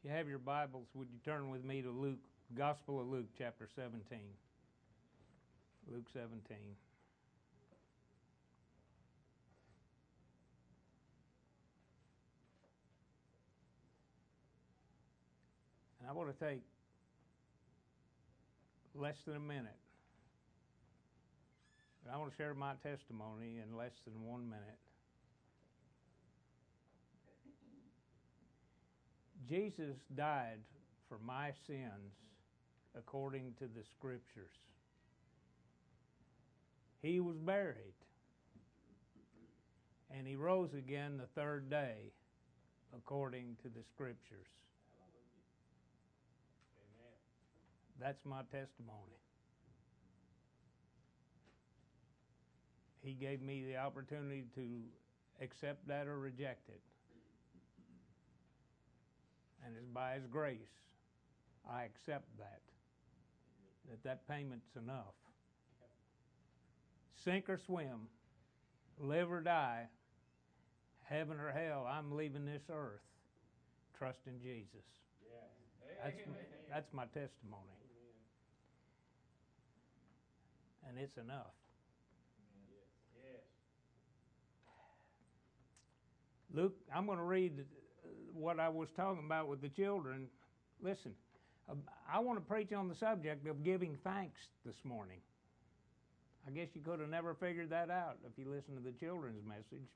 you have your Bibles, would you turn with me to Luke, Gospel of Luke, chapter 17. Luke 17. And I want to take less than a minute. But I want to share my testimony in less than 1 minute. Jesus died for my sins according to the Scriptures. He was buried. And He rose again the third day according to the Scriptures. Amen. That's my testimony. He gave me the opportunity to accept that or reject it. And it's by His grace I accept that payment's enough. Sink or swim, live or die, heaven or hell, I'm leaving this earth. Trust in Jesus. Yeah. That's my testimony. Amen. And it's enough. Yes. Luke, I'm going to read what I was talking about with the children. Listen, I want to preach on the subject of giving thanks this morning. I guess you could have never figured that out if you listened to the children's message.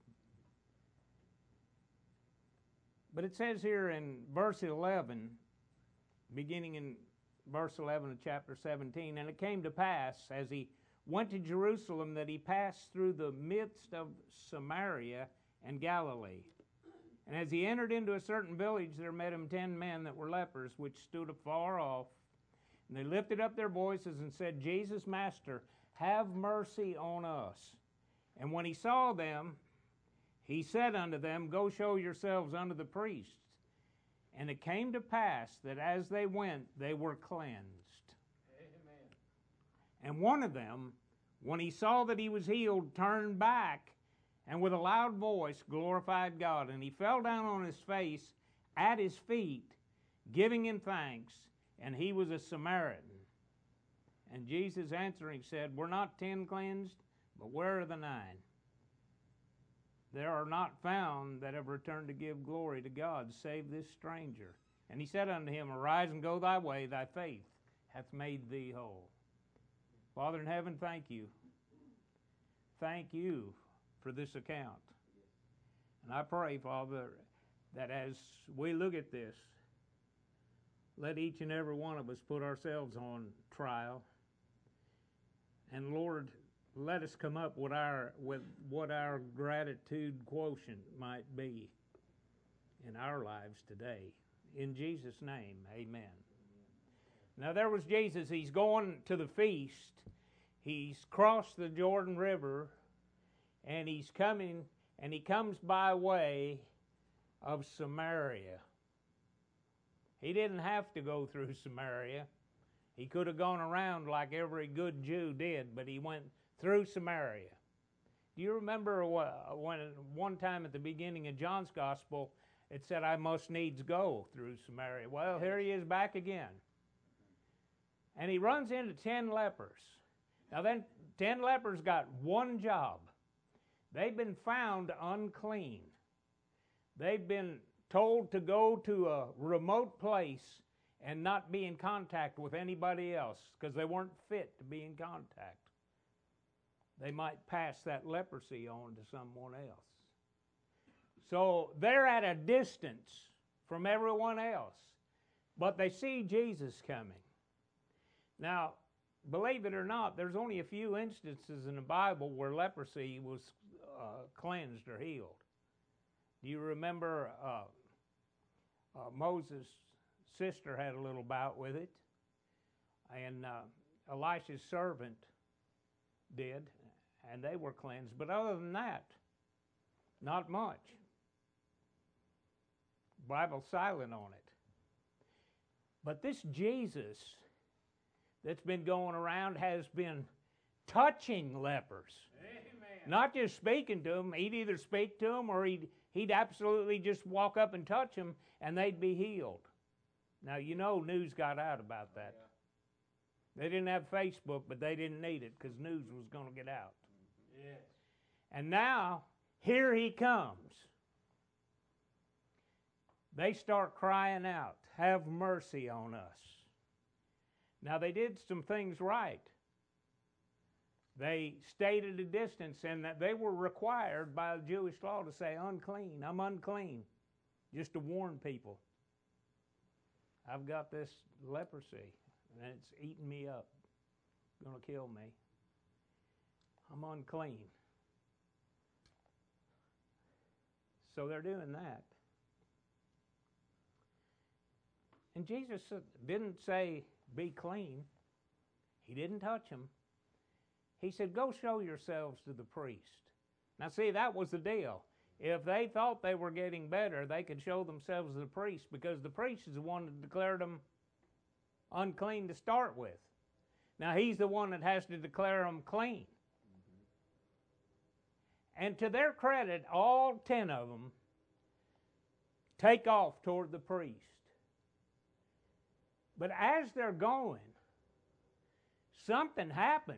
But it says here in verse 11, beginning in verse 11 of chapter 17, and it came to pass as he went to Jerusalem that he passed through the midst of Samaria and Galilee. And as he entered into a certain village, there met him 10 men that were lepers, which stood afar off. And they lifted up their voices and said, Jesus, Master, have mercy on us. And when he saw them, he said unto them, Go show yourselves unto the priests. And it came to pass that as they went, they were cleansed. Amen. And one of them, when he saw that he was healed, turned back, and with a loud voice glorified God. And he fell down on his face at his feet, giving him thanks. And he was a Samaritan. And Jesus answering said, Were not 10 cleansed? But where are the 9? There are not found that have returned to give glory to God, save this stranger. And he said unto him, Arise and go thy way, thy faith hath made thee whole. Father in heaven, thank you. Thank you for this account. And I pray, Father, that as we look at this, let each and every one of us put ourselves on trial. And Lord, let us come up with what our gratitude quotient might be in our lives today. In Jesus' name, amen. Now there was Jesus. He's going to the feast. He's crossed the Jordan River, and he's coming, and he comes by way of Samaria. He didn't have to go through Samaria. He could have gone around like every good Jew did, but he went through Samaria. Do you remember when one time at the beginning of John's Gospel, it said, I must needs go through Samaria? Well, here he is back again. And he runs into 10 lepers. Now then, 10 lepers got one job. They've been found unclean. They've been told to go to a remote place and not be in contact with anybody else because they weren't fit to be in contact. They might pass that leprosy on to someone else. So they're at a distance from everyone else, but they see Jesus coming. Now, believe it or not, there's only a few instances in the Bible where leprosy was cleansed or healed. Do you remember Moses' sister had a little bout with it, and Elisha's servant did, and they were cleansed. But other than that, not much. Bible's silent on it. But this Jesus that's been going around has been touching lepers. Amen. Not just speaking to them. He'd either speak to them or he'd absolutely just walk up and touch them and they'd be healed. Now, you know news got out about that. They didn't have Facebook, but they didn't need it because news was going to get out. Yes. And now, here he comes. They start crying out, have mercy on us. Now, they did some things right. They stayed at a distance, and that they were required by the Jewish law to say, unclean, I'm unclean, just to warn people. I've got this leprosy, and it's eating me up. It's going to kill me. I'm unclean. So they're doing that. And Jesus didn't say, be clean. He didn't touch them. He said, go show yourselves to the priest. Now see, that was the deal. If they thought they were getting better, they could show themselves to the priest, because the priest is the one that declared them unclean to start with. Now he's the one that has to declare them clean. And to their credit, all 10 of them take off toward the priest. But as they're going, something happens.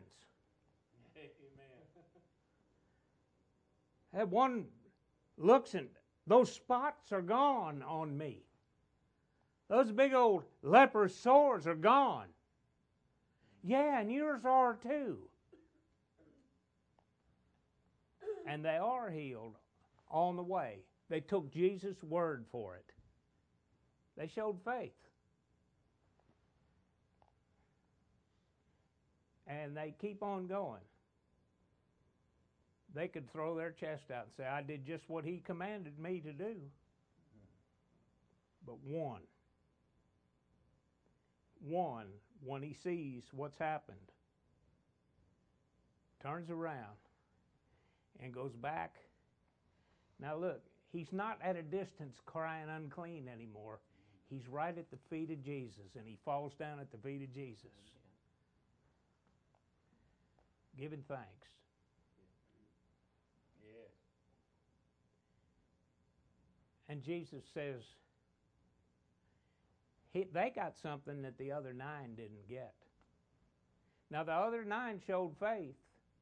That one looks and those spots are gone on me. Those big old leper sores are gone. Yeah, and yours are too. And they are healed on the way. They took Jesus' word for it. They showed faith. And they keep on going. They could throw their chest out and say, I did just what he commanded me to do. But one, when he sees what's happened, turns around and goes back. Now look, he's not at a distance crying unclean anymore. He's right at the feet of Jesus, and he falls down at the feet of Jesus, giving thanks. Yes. And Jesus says, they got something that the other 9 didn't get. Now the other 9 showed faith.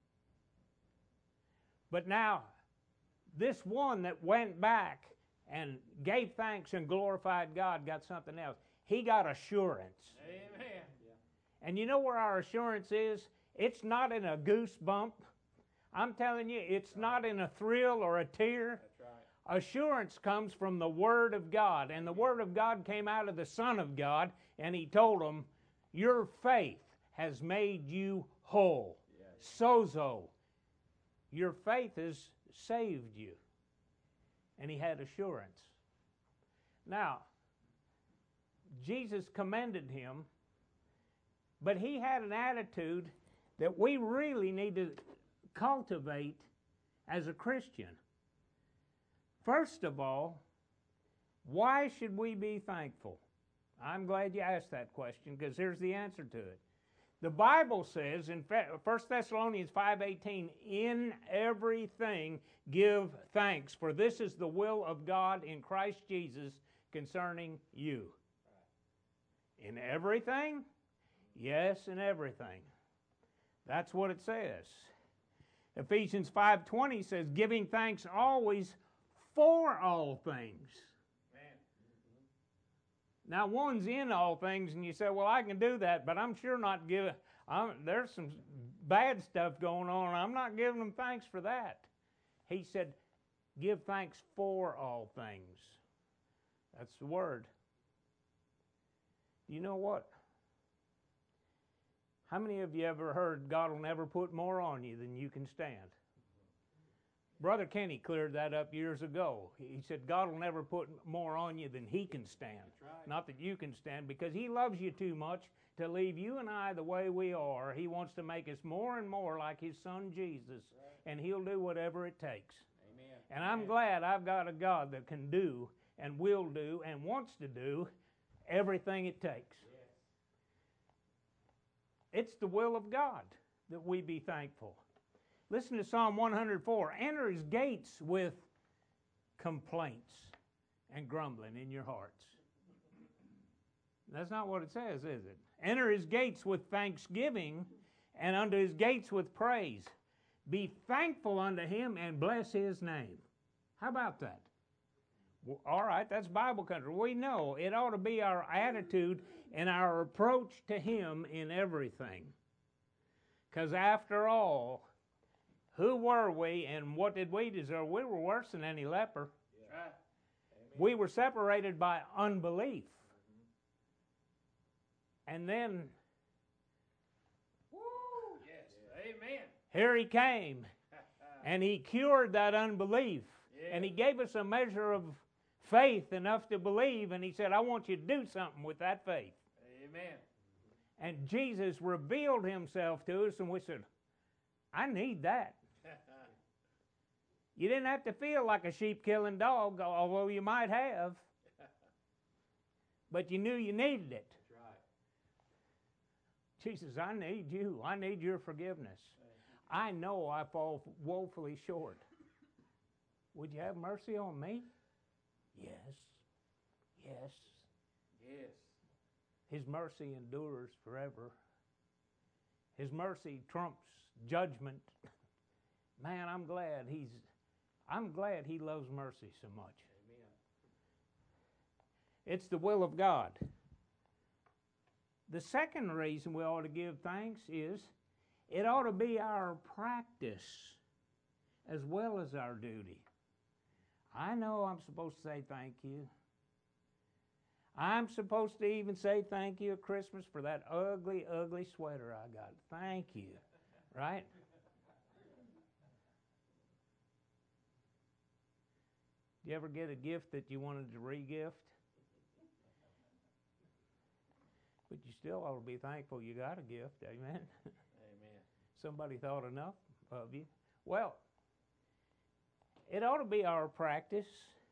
But now, this one that went back and gave thanks and glorified God got something else. He got assurance. Amen. And you know where our assurance is? It's not in a goosebump. I'm telling you, it's not in a thrill or a tear. That's right. Assurance comes from the Word of God. And the Word of God came out of the Son of God, and He told them, your faith has made you whole. Yes. Sozo. Your faith has saved you. And he had assurance. Now, Jesus commended him, but he had an attitude that we really need to cultivate as a Christian. First of all, why should we be thankful? I'm glad you asked that question, because here's the answer to it. The Bible says in 1 Thessalonians 5:18, in everything give thanks, for this is the will of God in Christ Jesus concerning you. In everything? Yes, in everything. That's what it says. Ephesians 5:20 says, giving thanks always for all things. Now, one's in all things, and you say, well, I can do that, but I'm sure not giving. There's some bad stuff going on. I'm not giving them thanks for that. He said, give thanks for all things. That's the word. You know what? How many of you ever heard God will never put more on you than you can stand? Brother Kenny cleared that up years ago. He said, God will never put more on you than he can stand. That's right. Not that you can stand, because he loves you too much to leave you and I the way we are. He wants to make us more and more like his son Jesus, Right. and he'll do whatever it takes. Amen. And I'm glad I've got a God that can do and will do and wants to do everything it takes. Yes. It's the will of God that we be thankful. Listen to Psalm 104. Enter his gates with complaints and grumbling in your hearts. That's not what it says, is it? Enter his gates with thanksgiving and unto his gates with praise. Be thankful unto him and bless his name. How about that? Well, all right, that's Bible country. We know it ought to be our attitude and our approach to him in everything. Because after all, who were we and what did we deserve? We were worse than any leper. Yeah. Right. We were separated by unbelief. And then, Woo! Yes. Amen. here he came, and he cured that unbelief. Yeah. And he gave us a measure of faith enough to believe, and he said, I want you to do something with that faith. Amen. And Jesus revealed himself to us, and we said, I need that. You didn't have to feel like a sheep-killing dog, although you might have. But you knew you needed it. That's right. Jesus, I need you. I need your forgiveness. I know I fall woefully short. Would you have mercy on me? Yes. Yes. Yes. His mercy endures forever. His mercy trumps judgment. Man, I'm glad he loves mercy so much. Amen. It's the will of God. The second reason we ought to give thanks is it ought to be our practice as well as our duty. I know I'm supposed to say thank you. I'm supposed to even say thank you at Christmas for that ugly, ugly sweater I got. Thank you. Right? Do you ever get a gift that you wanted to re-gift? But you still ought to be thankful you got a gift. Amen? Amen. Somebody thought enough of you. Well, it ought to be our practice.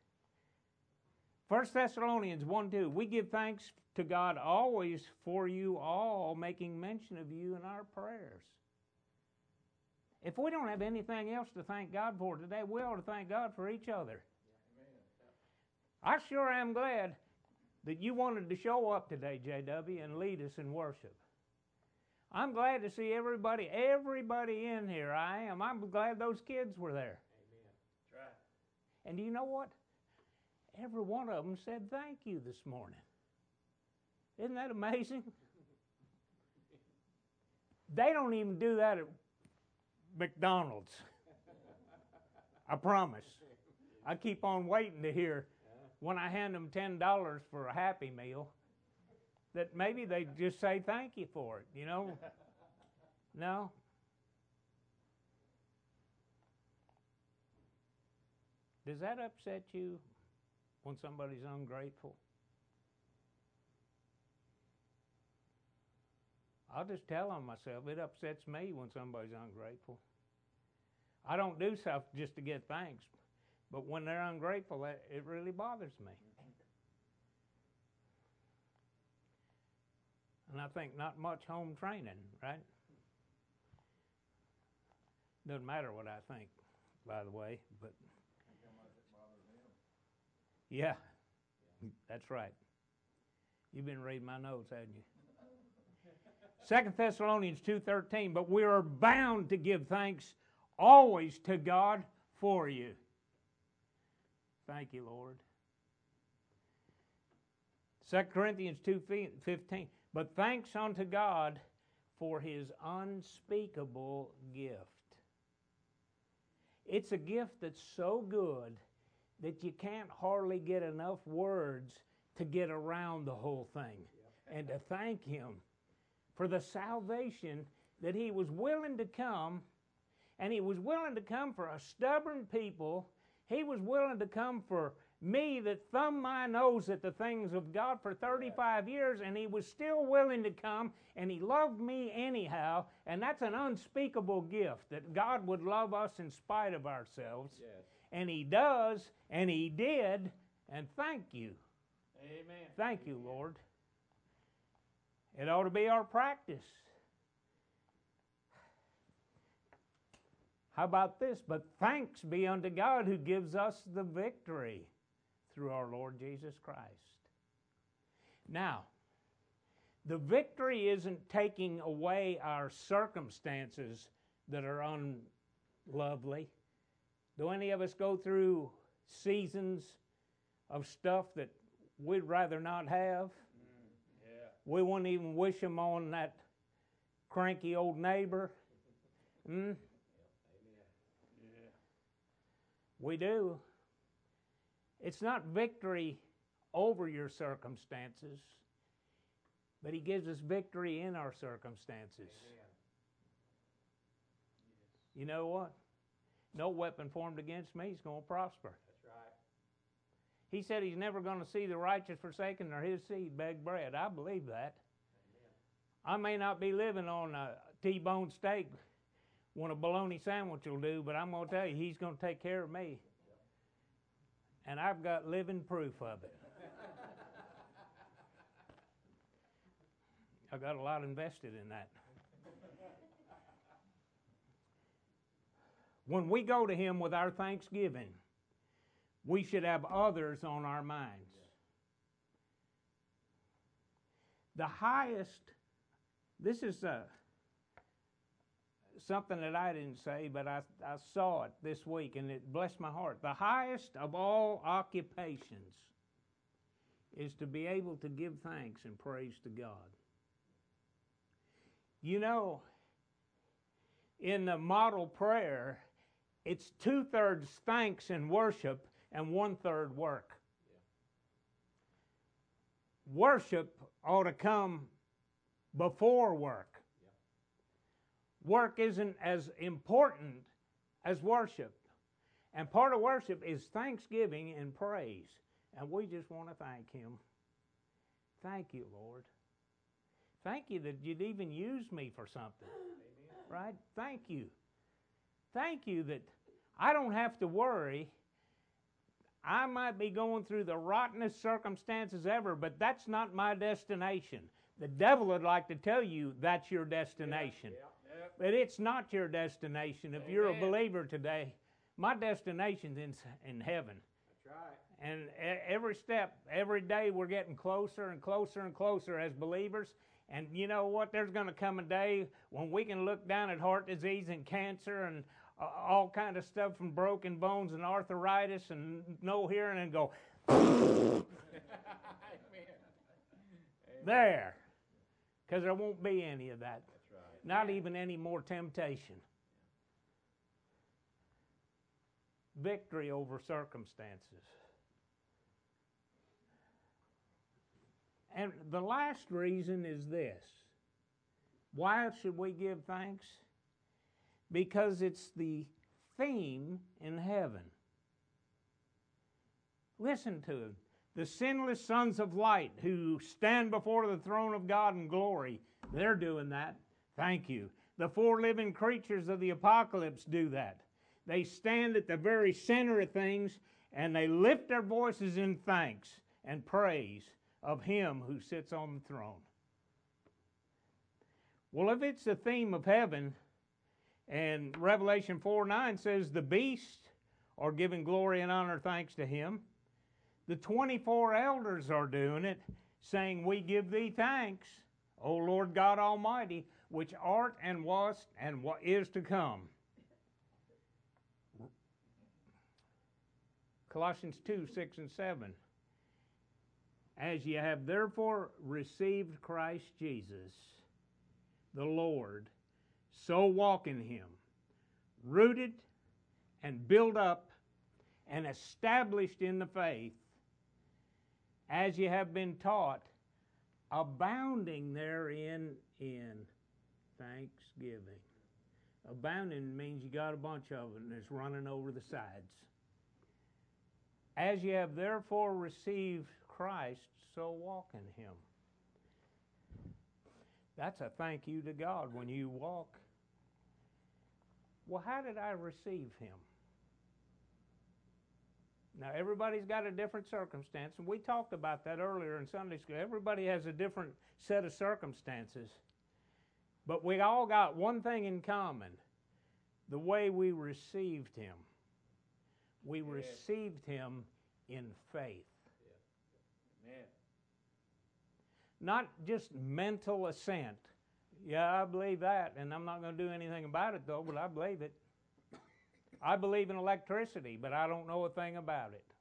1 Thessalonians 1:2, we give thanks to God always for you all, making mention of you in our prayers. If we don't have anything else to thank God for today, we ought to thank God for each other. I sure am glad that you wanted to show up today, JW, and lead us in worship. I'm glad to see everybody in here. I am. I'm glad those kids were there. Amen. That's right. And do you know what? Every one of them said thank you this morning. Isn't that amazing? They don't even do that at McDonald's. I promise. I keep on waiting to hear when I hand them $10 for a Happy Meal that maybe they just say thank you for it, you know? No. Does that upset you when somebody's ungrateful? I'll just tell on myself, it upsets me when somebody's ungrateful. I don't do stuff just to get thanks, but when they're ungrateful, it really bothers me. And I think not much home training, right? Doesn't matter what I think, by the way, but yeah, that's right. You've been reading my notes, haven't you? 2 Thessalonians 2:13, but we are bound to give thanks always to God for you. Thank you, Lord. 2 Corinthians 2:15, but thanks unto God for his unspeakable gift. It's a gift that's so good that you can't hardly get enough words to get around the whole thing and to thank him for the salvation that he was willing to come, and he was willing to come for a stubborn people. He was willing to come for me that thumbed my nose at the things of God for 35 years, and he was still willing to come, and he loved me anyhow, and that's an unspeakable gift, that God would love us in spite of ourselves. Yes. And he does, and he did, and thank you. Amen. Thank you, Lord. It ought to be our practice. How about this? But thanks be unto God who gives us the victory through our Lord Jesus Christ. Now, The victory isn't taking away our circumstances that are unlovely. Do any of us go through seasons of stuff that we'd rather not have? Yeah. We wouldn't even wish them on that cranky old neighbor. Yeah. We do. It's not victory over your circumstances, but He gives us victory in our circumstances. Amen. You know what? No weapon formed against me is going to prosper. That's right. He said He's never going to see the righteous forsaken nor his seed beg bread. I believe that. Amen. I may not be living on a T-bone steak when a bologna sandwich will do, but I'm going to tell you, He's going to take care of me. And I've got living proof of it. I got a lot invested in that. When we go to Him with our thanksgiving, we should have others on our minds. The highest, this is something that I didn't say, but I saw it this week and it blessed my heart. The highest of all occupations is to be able to give thanks and praise to God. You know, in the model prayer, it's 2/3 thanks and worship and 1/3 work. Yeah. Worship ought to come before work. Yeah. Work isn't as important as worship. And part of worship is thanksgiving and praise. And we just want to thank Him. Thank you, Lord. Thank you that you'd even use me for something. Amen. Right? Thank you. Thank you that I don't have to worry. I might be going through the rottenest circumstances ever, but that's not my destination. The devil would like to tell you that's your destination. Yeah. But it's not your destination. If you're a believer today, my destination's in heaven. That's right. And every step, every day, we're getting closer and closer and closer as believers. And you know what? There's going to come a day when we can look down at heart disease and cancer and all kind of stuff from broken bones and arthritis and no hearing and go, Amen. there. Because there won't be any of that. That's right. Not even any more temptation. Victory over circumstances. And the last reason is this. Why should we give thanks? Because it's the theme in heaven. Listen to it. The sinless sons of light who stand before the throne of God in glory, they're doing that. Thank you. The 4 living creatures of the apocalypse do that. They stand at the very center of things and they lift their voices in thanks and praise of Him who sits on the throne. Well, if it's the theme of heaven, and Revelation 4:9 says the beasts are giving glory and honor thanks to Him, the 24 elders are doing it, saying, we give Thee thanks, O Lord God Almighty, which art and wast and what is to come. Colossians 2:6 and 7. As ye have therefore received Christ Jesus, the Lord, so walk in Him, rooted and built up and established in the faith, as ye have been taught, abounding therein in thanksgiving. Abounding means you got a bunch of it and it's running over the sides. As ye have therefore received Christ, so walk in Him. That's a thank you to God when you walk. Well, how did I receive Him? Now, everybody's got a different circumstance, and we talked about that earlier in Sunday school. Everybody has a different set of circumstances. But we all got one thing in common: the way we received Him. We received Him in faith. Amen. Not just mental assent. Yeah, I believe that, and I'm not going to do anything about it, though, but I believe it. I believe in electricity, but I don't know a thing about it.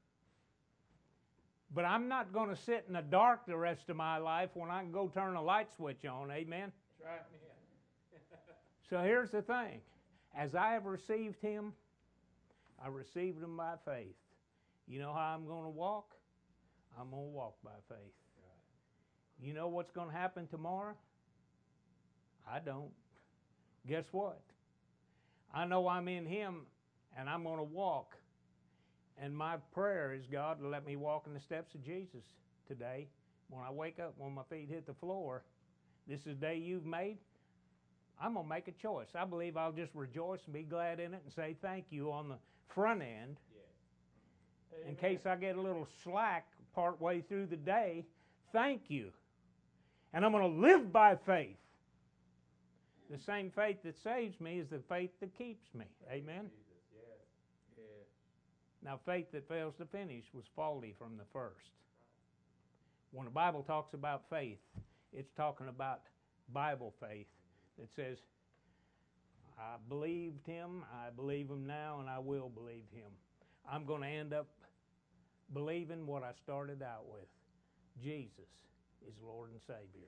But I'm not going to sit in the dark the rest of my life when I can go turn a light switch on. Amen? That's right. So here's the thing. As I have received him, I received him by faith. You know how I'm going to walk? I'm going to walk by faith. Right. You know what's going to happen tomorrow? I don't. Guess what? I know I'm in him, and I'm going to walk. And my prayer is, God, to let me walk in the steps of Jesus today. When I wake up, when my feet hit the floor, this is the day you've made. I'm going to make a choice. I believe I'll just rejoice and be glad in it and say thank you on the front end. Yeah. In case I get a little slack partway through the day, thank you. And I'm going to live by faith. The same faith that saves me is the faith that keeps me. Amen? Yes. Now, faith that fails to finish was faulty from the first. When the Bible talks about faith, it's talking about Bible faith that says, I believed him, I believe him now, and I will believe him. I'm going to end up believing what I started out with. Jesus is Lord and Savior.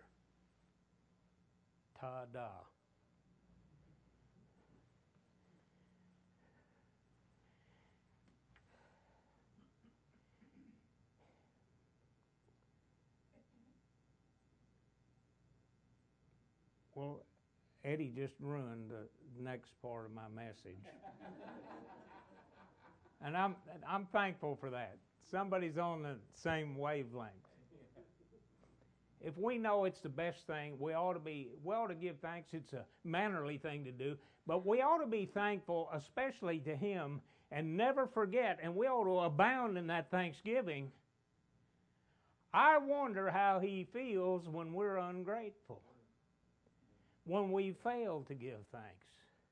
Ta-da. Well, Eddie just ruined the next part of my message. And I'm thankful for that. Somebody's on the same wavelength. If we know it's the best thing, we ought to give thanks. It's a mannerly thing to do, but we ought to be thankful, especially to him, and never forget, and we ought to abound in that thanksgiving. I wonder how he feels when we're ungrateful, when we fail to give thanks.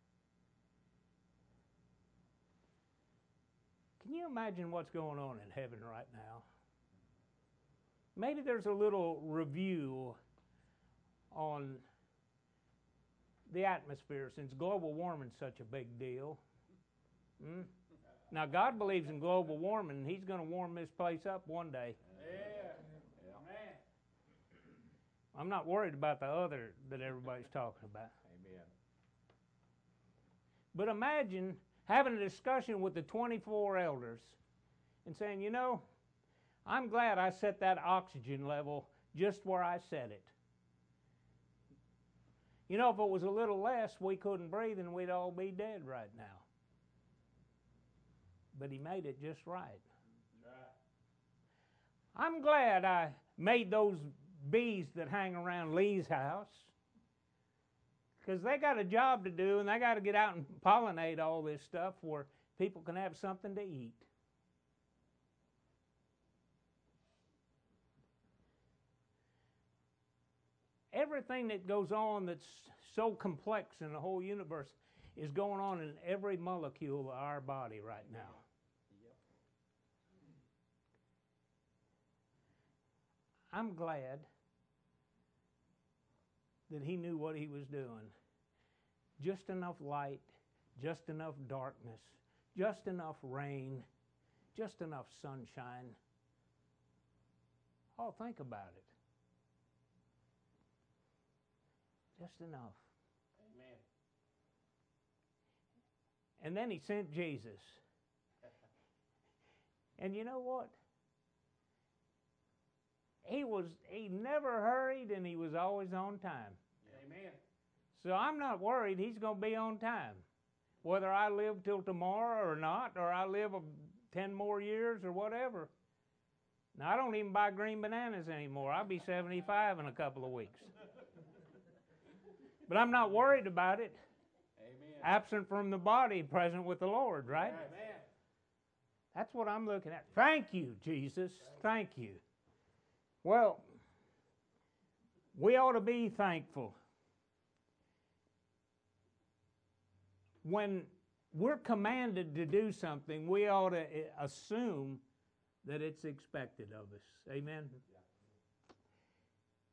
Can you imagine what's going on in heaven right now? Maybe there's a little review on the atmosphere since global warming is such a big deal. Now, God believes in global warming, and he's going to warm this place up one day. Yeah. Amen. I'm not worried about the other that everybody's talking about. Amen. But imagine having a discussion with the 24 elders and saying, you know, I'm glad I set that oxygen level just where I set it. You know, if it was a little less, we couldn't breathe and we'd all be dead right now. But he made it just right. Right. I'm glad I made those bees that hang around Lee's house, because they got a job to do and they got to get out and pollinate all this stuff where people can have something to eat. Everything that goes on that's so complex in the whole universe is going on in every molecule of our body right now. Yep. I'm glad that he knew what he was doing. Just enough light, just enough darkness, just enough rain, just enough sunshine. Oh, think about it. Just enough. Amen. And then he sent Jesus. And you know what? He never hurried, and he was always on time. Amen. So I'm not worried he's going to be on time. Whether I live till tomorrow or not, or I live 10 more years or whatever. Now, I don't even buy green bananas anymore. I'll be 75 in a couple of weeks. But I'm not worried about it. Amen. Absent from the body, present with the Lord, right? Amen. That's what I'm looking at. Thank you, Jesus. Thank you. Well, we ought to be thankful. When we're commanded to do something, we ought to assume that it's expected of us. Amen?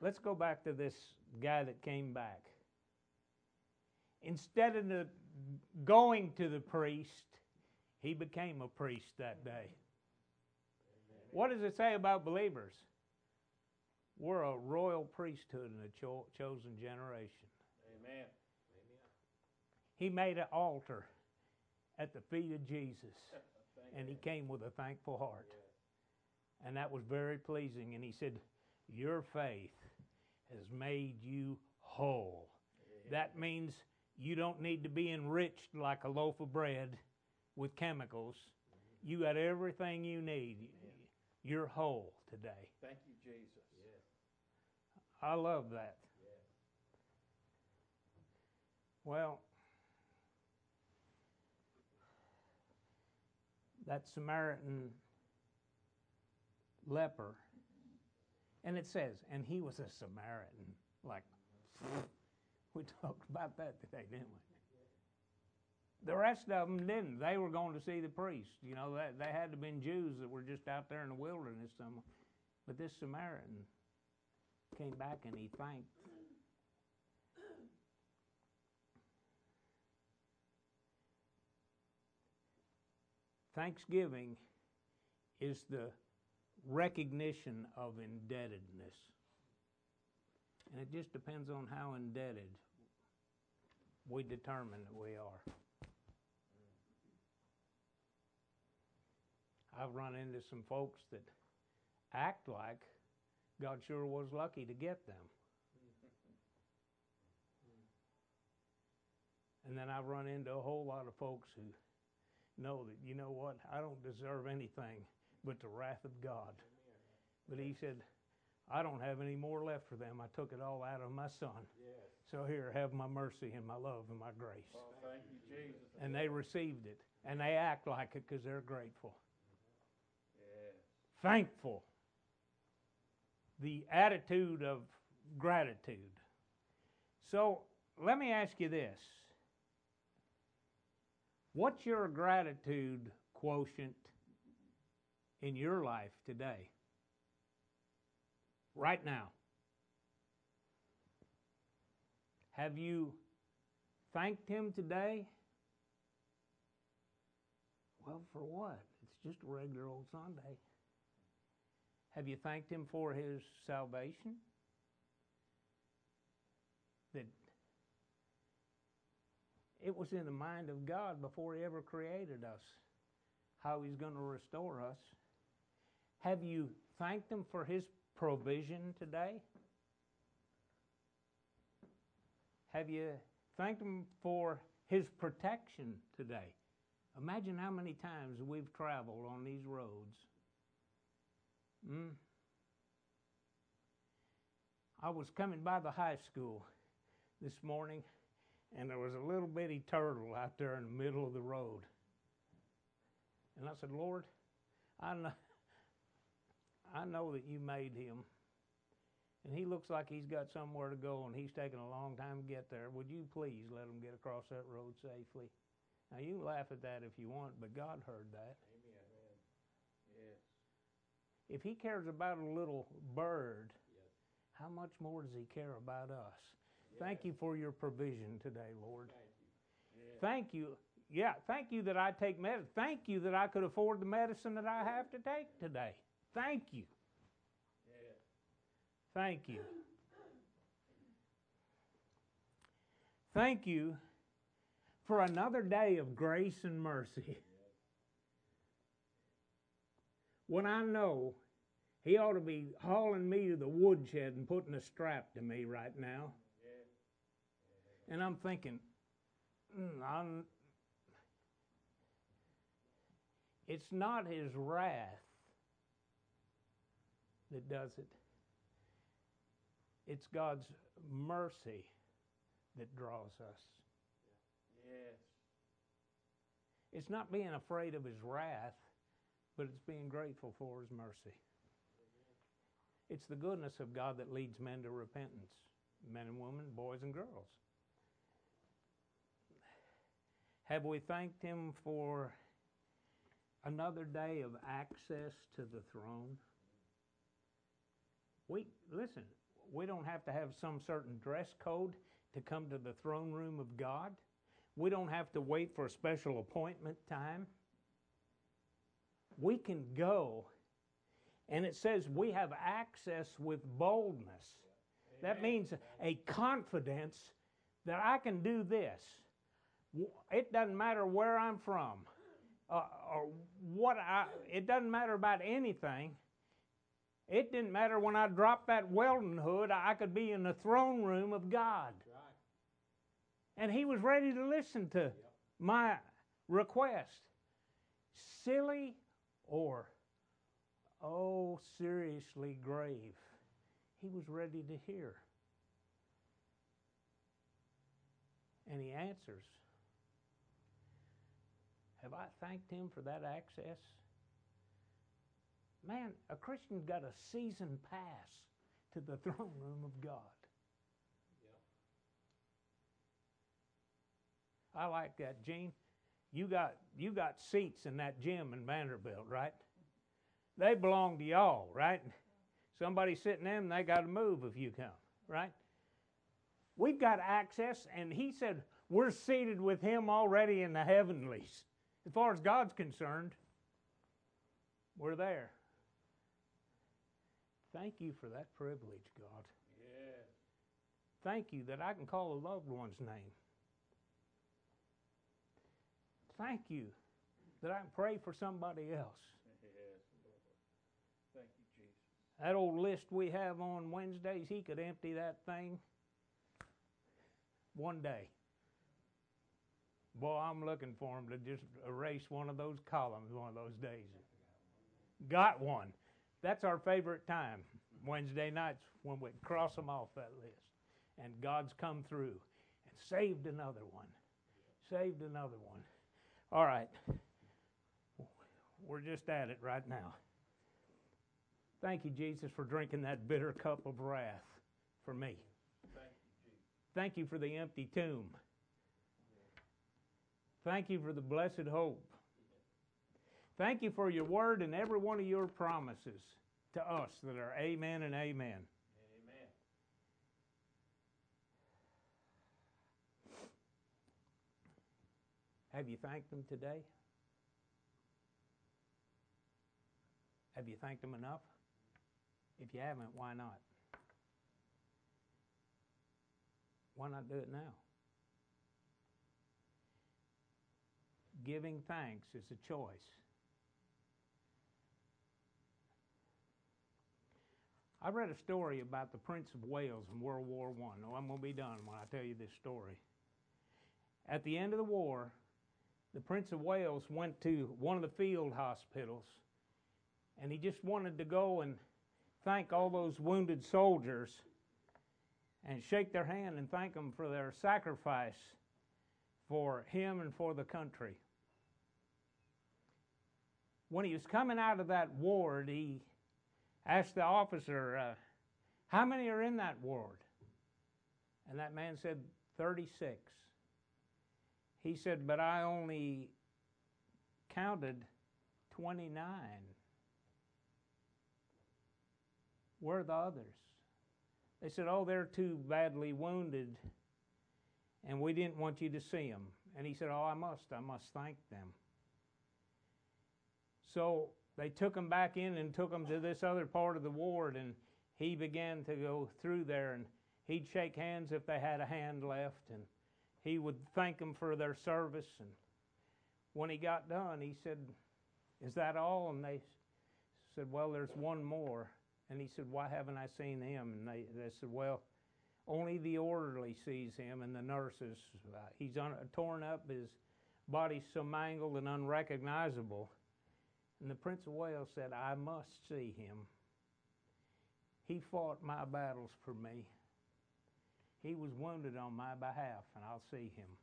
Let's go back to this guy that came back. Instead of going to the priest, he became a priest that day. What does it say about believers? We're a royal priesthood and a chosen generation. Amen. He made an altar at the feet of Jesus, and he came with a thankful heart. And that was very pleasing. And he said, your faith has made you whole. That means you don't need to be enriched like a loaf of bread with chemicals. You got everything you need. You're whole today. Thank you, Jesus. I love that. Well, that Samaritan leper, and it says, and he was a Samaritan. Like, we talked about that today, didn't we? The rest of them didn't. They were going to see the priest. You know, they had to have been Jews that were just out there in the wilderness somewhere. But this Samaritan came back and he thanked. Thanksgiving is the recognition of indebtedness. And it just depends on how indebted we determine that we are. I've run into some folks that act like God sure was lucky to get them. And then I've run into a whole lot of folks who know that, you know what, I don't deserve anything but the wrath of God. But he said, I don't have any more left for them. I took it all out of my son. So here, have my mercy and my love and my grace. Oh, thank you, Jesus. And they received it. And they act like it because they're grateful. Thankful. The attitude of gratitude. So let me ask you this. What's your gratitude quotient in your life today? Right now. Have you thanked Him today? Well, for what? It's just a regular old Sunday. Have you thanked Him for His salvation? That it was in the mind of God before He ever created us, how He's going to restore us. Have you thanked Him for His provision today? Have you thanked Him for His protection today? Imagine how many times we've traveled on these roads. I was coming by the high school this morning, and there was a little bitty turtle out there in the middle of the road. And I said, Lord, I know that you made him, and he looks like he's got somewhere to go, and he's taking a long time to get there. Would you please let him get across that road safely? Now, you can laugh at that if you want, but God heard that. Amen. Yes. If He cares about a little bird, how much more does He care about us? Yes. Thank you for your provision today, Lord. Thank you. Yeah, thank you that I take medicine. Thank you that I could afford the medicine that I have to take today. Thank you. Yes. Thank you. Thank you for another day of grace and mercy. When I know He ought to be hauling me to the woodshed and putting a strap to me right now. And I'm thinking, it's not His wrath that does it. It's God's mercy that draws us. Yes. It's not being afraid of His wrath, but it's being grateful for His mercy. It's the goodness of God that leads men to repentance, men and women, boys and girls. Have we thanked Him for another day of access to the throne? Listen, We don't have to have some certain dress code to come to the throne room of God. We don't have to wait for a special appointment time. We can go, and it says we have access with boldness. That means a confidence that I can do this. It doesn't matter where I'm from, or it doesn't matter about anything. It didn't matter when I dropped that welding hood, I could be in the throne room of God. And he was ready to listen to my request. Silly or, oh, seriously grave. He was ready to hear. And he answers. Have I thanked him for that access? Man, a Christian's got a season pass to the throne room of God. I like that, Gene. You got seats in that gym in Vanderbilt, right? They belong to y'all, right? Somebody sitting in them, they got to move if you come, right? We've got access, and he said we're seated with him already in the heavenlies. As far as God's concerned, we're there. Thank you for that privilege, God. Yes. Thank you that I can call a loved one's name. Thank you that I can pray for somebody else. Yes, Lord. Thank you, Jesus. That old list we have on Wednesdays, he could empty that thing one day. Boy, I'm looking for him to just erase one of those columns one of those days. Got one. That's our favorite time, Wednesday nights, when we cross them off that list. And God's come through and saved another one. Saved another one. All right. We're just at it right now. Thank you, Jesus, for drinking that bitter cup of wrath for me. Thank you, Jesus. Thank you for the empty tomb. Thank you for the blessed hope. Thank you for your word and every one of your promises to us that are amen and amen. Amen. Have you thanked them today? Have you thanked them enough? If you haven't, why not? Why not do it now? Giving thanks is a choice. I read a story about the Prince of Wales in World War I. No, I'm going to be done when I tell you this story. At the end of the war, the Prince of Wales went to one of the field hospitals, and he just wanted to go and thank all those wounded soldiers and shake their hand and thank them for their sacrifice for him and for the country. When he was coming out of that ward, he asked the officer, how many are in that ward? And that man said, 36. He said, but I only counted 29. Where are the others? They said, oh, they're too badly wounded, and we didn't want you to see them. And he said, oh, I must thank them. So they took him back in and took him to this other part of the ward, and he began to go through there, and he'd shake hands if they had a hand left, and he would thank them for their service. And when he got done, he said, is that all? And they said, well, there's one more. And he said, why haven't I seen him? And they said, well, only the orderly sees him and the nurses. He's torn up, his body's so mangled and unrecognizable. And the Prince of Wales said, I must see him. He fought my battles for me. He was wounded on my behalf, and I'll see him.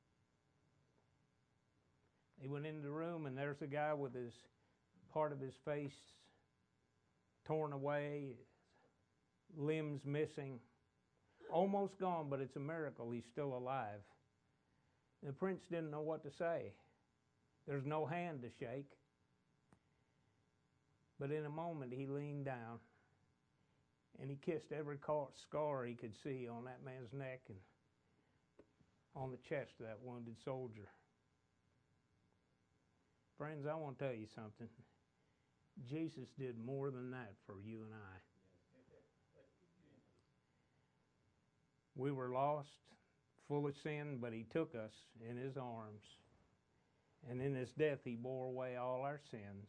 He went into the room, and there's a guy with his part of his face torn away, limbs missing, almost gone, but it's a miracle he's still alive. The prince didn't know what to say. There's no hand to shake. But in a moment, he leaned down And he kissed every scar he could see on that man's neck and on the chest of that wounded soldier. Friends, I want to tell you something. Jesus did more than that for you and I. We were lost, full of sin, but he took us in his arms. And in his death, he bore away all our sins.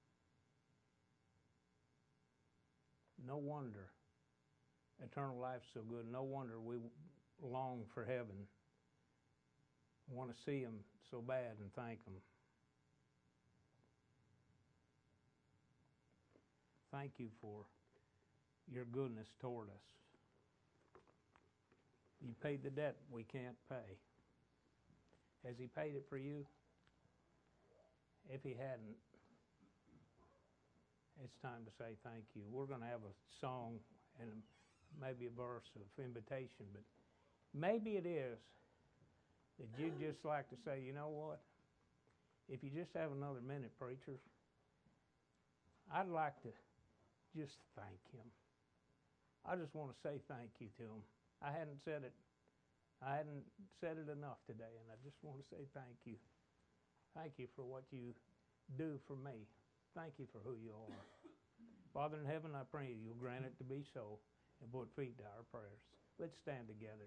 No wonder eternal life's so good. No wonder we long for heaven. Want to see him so bad and thank him. Thank you for your goodness toward us. You paid the debt we can't pay. Has he paid it for you? If he hadn't, it's time to say thank you. We're going to have a song and maybe a verse of invitation, but maybe it is that you'd just like to say, you know what? If you just have another minute, preacher, I'd like to just thank him. I just want to say thank you to him. I hadn't said it enough today, and I just want to say thank you. Thank you for what you do for me. Thank you for who you are. Father in heaven, I pray you'll grant it to be so and put feet to our prayers. Let's stand together.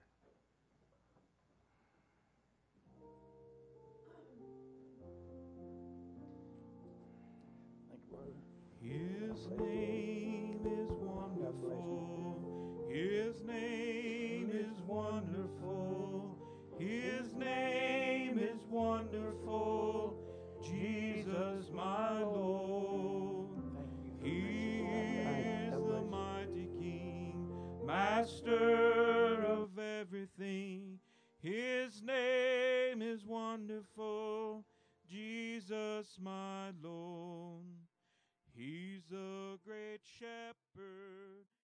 Thank you, brother. His name is wonderful. His name is wonderful. His name is wonderful. Jesus, my Lord. He is the mighty King, Master of everything. His name is wonderful. Jesus, my Lord. He's a great shepherd.